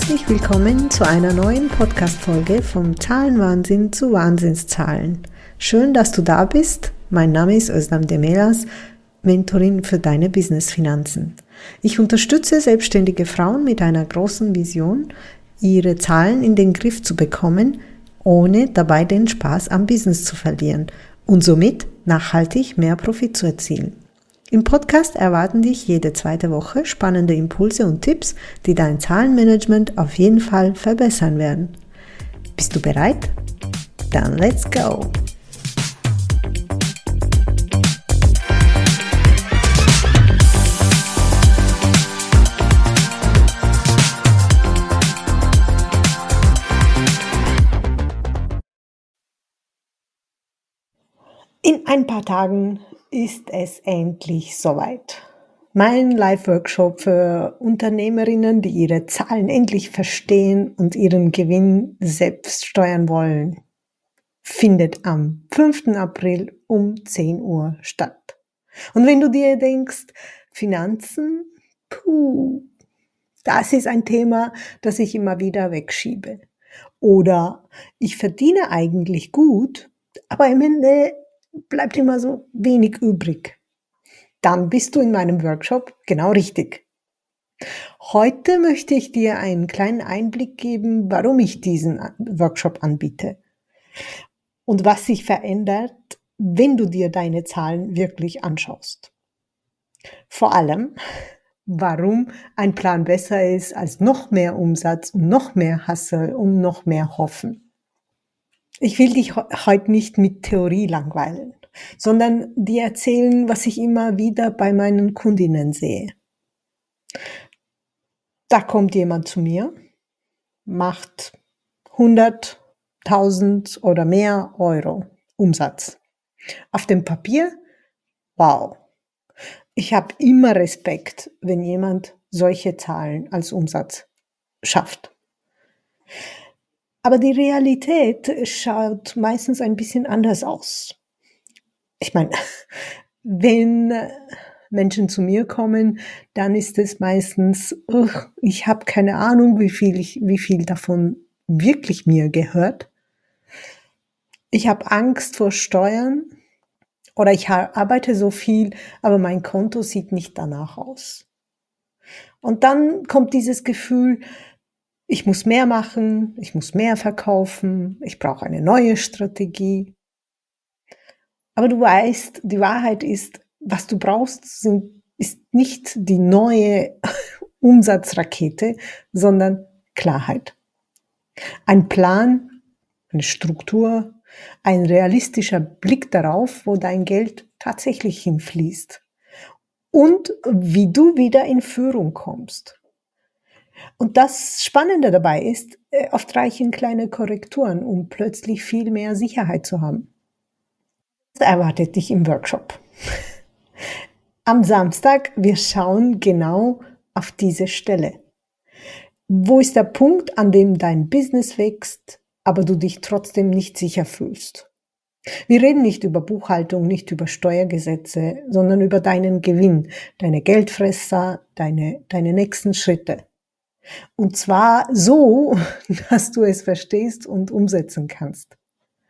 Herzlich willkommen zu einer neuen Podcast-Folge vom Zahlenwahnsinn zu Wahnsinnszahlen. Schön, dass du da bist. Mein Name ist Özlem Demirtas, Mentorin für deine Businessfinanzen. Ich unterstütze selbstständige Frauen mit einer großen Vision, ihre Zahlen in den Griff zu bekommen, ohne dabei den Spaß am Business zu verlieren und somit nachhaltig mehr Profit zu erzielen. Im Podcast erwarten dich jede zweite Woche spannende Impulse und Tipps, die dein Zahlenmanagement auf jeden Fall verbessern werden. Bist du bereit? Dann let's go! In ein paar Tagen ist es endlich soweit. Mein Live-Workshop für Unternehmerinnen, die ihre Zahlen endlich verstehen und ihren Gewinn selbst steuern wollen, findet am 5. April um 10 Uhr statt. Und wenn du dir denkst, Finanzen, das ist ein Thema, das ich immer wieder wegschiebe. Oder ich verdiene eigentlich gut, aber am Ende bleibt immer so wenig übrig. Dann bist du in meinem Workshop genau richtig. Heute möchte ich dir einen kleinen Einblick geben, warum ich diesen Workshop anbiete und was sich verändert, wenn du dir deine Zahlen wirklich anschaust. Vor allem, warum ein Plan besser ist als noch mehr Umsatz und noch mehr Hustle und noch mehr Hoffen. Ich will dich heute nicht mit Theorie langweilen, sondern dir erzählen, was ich immer wieder bei meinen Kundinnen sehe. Da kommt jemand zu mir, macht 100.000 oder mehr Euro Umsatz. Auf dem Papier, wow. Ich habe immer Respekt, wenn jemand solche Zahlen als Umsatz schafft. Aber die Realität schaut meistens ein bisschen anders aus. Ich meine, wenn Menschen zu mir kommen, dann ist es meistens, ich habe keine Ahnung, wie viel davon wirklich mir gehört. Ich habe Angst vor Steuern oder ich arbeite so viel, aber mein Konto sieht nicht danach aus. Und dann kommt dieses Gefühl, ich muss mehr machen, ich muss mehr verkaufen, ich brauche eine neue Strategie. Aber du weißt, die Wahrheit ist, was du brauchst, ist nicht die neue Umsatzrakete, sondern Klarheit. Ein Plan, eine Struktur, ein realistischer Blick darauf, wo dein Geld tatsächlich hinfließt und wie du wieder in Führung kommst. Und das Spannende dabei ist, oft reichen kleine Korrekturen, um plötzlich viel mehr Sicherheit zu haben. Das erwartet dich im Workshop. Am Samstag, wir schauen genau auf diese Stelle. Wo ist der Punkt, an dem dein Business wächst, aber du dich trotzdem nicht sicher fühlst? Wir reden nicht über Buchhaltung, nicht über Steuergesetze, sondern über deinen Gewinn, deine Geldfresser, deine nächsten Schritte. Und zwar so, dass du es verstehst und umsetzen kannst.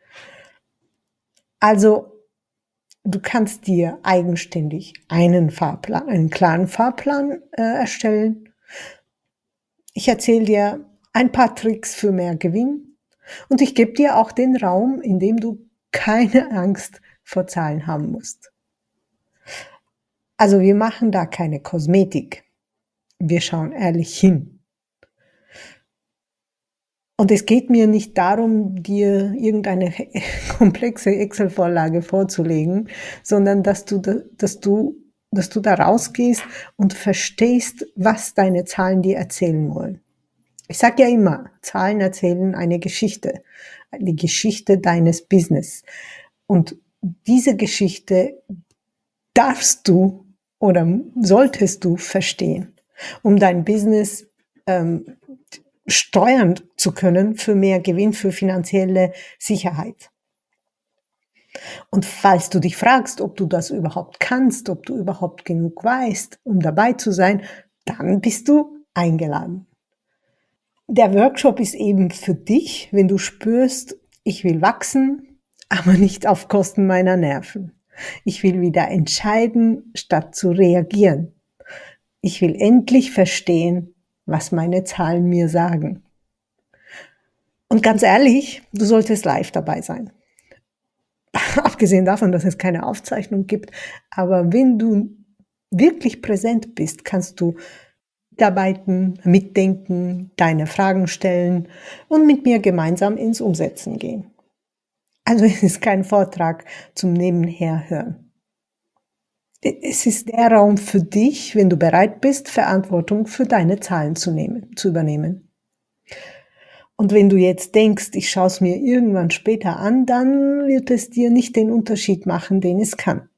Also, du kannst dir eigenständig einen klaren Fahrplan erstellen. Ich erzähle dir ein paar Tricks für mehr Gewinn und ich gebe dir auch den Raum, in dem du keine Angst vor Zahlen haben musst. Also wir machen da keine Kosmetik. Wir schauen ehrlich hin. Und es geht mir nicht darum, dir irgendeine komplexe Excel-Vorlage vorzulegen, sondern dass du da rausgehst und verstehst, was deine Zahlen dir erzählen wollen. Ich sage ja immer, Zahlen erzählen eine Geschichte, die Geschichte deines Business. Und diese Geschichte darfst du oder solltest du verstehen, um dein Business steuern zu können für mehr Gewinn, für finanzielle Sicherheit. Und falls du dich fragst, ob du das überhaupt kannst, ob du überhaupt genug weißt, um dabei zu sein, dann bist du eingeladen. Der Workshop ist eben für dich, wenn du spürst, ich will wachsen, aber nicht auf Kosten meiner Nerven. Ich will wieder entscheiden, statt zu reagieren. Ich will endlich verstehen, was meine Zahlen mir sagen. Und ganz ehrlich, du solltest live dabei sein. Abgesehen davon, dass es keine Aufzeichnung gibt. Aber wenn du wirklich präsent bist, kannst du mitarbeiten, mitdenken, deine Fragen stellen und mit mir gemeinsam ins Umsetzen gehen. Also es ist kein Vortrag zum Nebenherhören. Es ist der Raum für dich, wenn du bereit bist, Verantwortung für deine Zahlen zu übernehmen. Und wenn du jetzt denkst, ich schaue es mir irgendwann später an, dann wird es dir nicht den Unterschied machen, den es kann.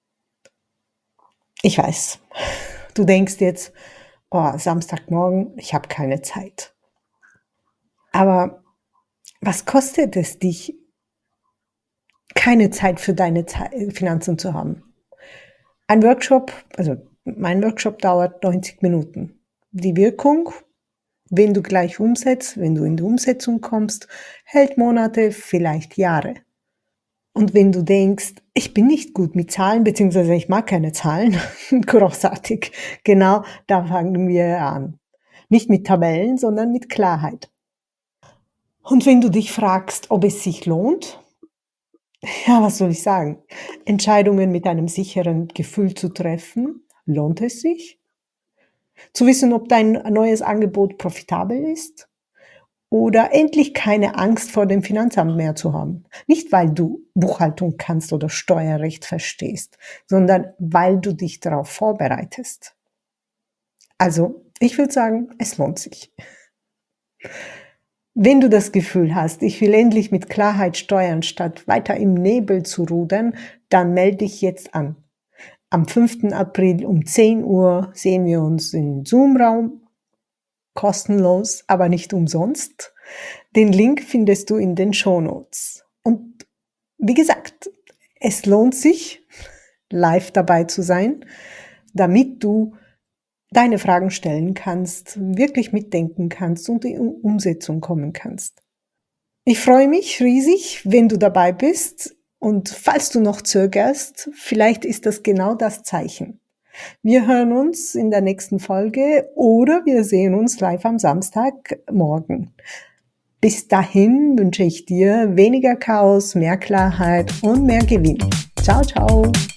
Ich weiß, du denkst jetzt, oh, Samstagmorgen, ich habe keine Zeit. Aber was kostet es dich, keine Zeit für deine Finanzen zu haben? Ein Workshop, also mein Workshop dauert 90 Minuten. Die Wirkung, wenn du gleich umsetzt, wenn du in die Umsetzung kommst, hält Monate, vielleicht Jahre. Und wenn du denkst, ich bin nicht gut mit Zahlen, beziehungsweise ich mag keine Zahlen, großartig, genau, da fangen wir an. Nicht mit Tabellen, sondern mit Klarheit. Und wenn du dich fragst, ob es sich lohnt, ja, was soll ich sagen? Entscheidungen mit einem sicheren Gefühl zu treffen, lohnt es sich? Zu wissen, ob dein neues Angebot profitabel ist? Oder endlich keine Angst vor dem Finanzamt mehr zu haben. Nicht, weil du Buchhaltung kannst oder Steuerrecht verstehst, sondern weil du dich darauf vorbereitest. Also, ich würde sagen, es lohnt sich. Wenn du das Gefühl hast, ich will endlich mit Klarheit steuern, statt weiter im Nebel zu rudern, dann melde dich jetzt an. Am 5. April um 10 Uhr sehen wir uns im Zoom-Raum. Kostenlos, aber nicht umsonst. Den Link findest du in den Shownotes. Und wie gesagt, es lohnt sich, live dabei zu sein, damit du deine Fragen stellen kannst, wirklich mitdenken kannst und in Umsetzung kommen kannst. Ich freue mich riesig, wenn du dabei bist und falls du noch zögerst, vielleicht ist das genau das Zeichen. Wir hören uns in der nächsten Folge oder wir sehen uns live am Samstagmorgen. Bis dahin wünsche ich dir weniger Chaos, mehr Klarheit und mehr Gewinn. Ciao, ciao.